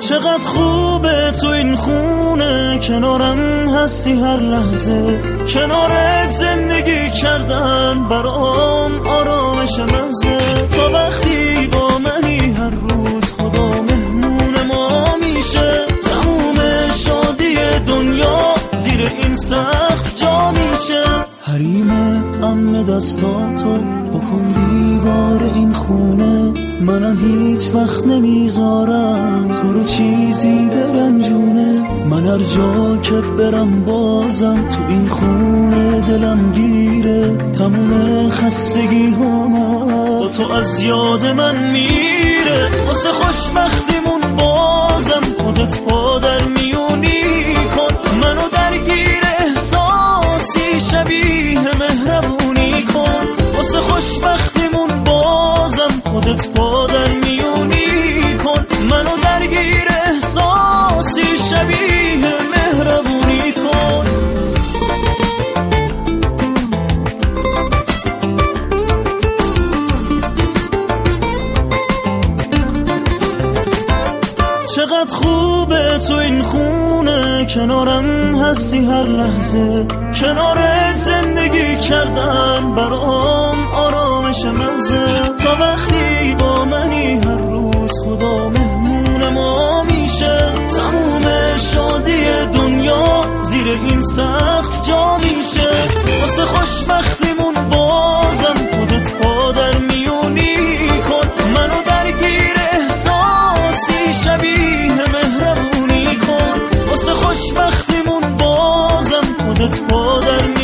چقدر خوبه تو این خونه، کنارم هستی هر لحظه، کنارت زندگی کردن برام آرامش مزه. تا وقتی با منی هر روز خدا مهمون ما میشه، تموم شادی دنیا زیر این سقف جا میشه. حریم عمه دستاتو بکن دیوار این خونه، منم هیچ وقت نمیذارم تو رو چیزی برنجونه. من هر جا که برم بازم تو این خونه دلم گیره، تموم خستگی ها با تو از یاد من میره. واسه خوشبختیمون بازم خودت پا در میونی کن، منو درگیر احساسی شبیه مهربونی کن. واسه خوشبختیمون بازم خودت پا در میونی کن، منو درگیر احساسی شبیه مهربونی کن. چقدر خوبه تو این خونه، کنارم هستی هر لحظه، کنارت زندگی کردن برام آرامش مزه. تا وقتی با منی هر روز خدا مهمون ما میشه، تموم شادی دنیا زیر این سقف جا میشه. واسه خوشبختیمون بازم خودت پا در میونی کن، منو درگیر احساسی شبیه مهربونی کن. واسه خوشبختیمون بازم خودت پا در میونی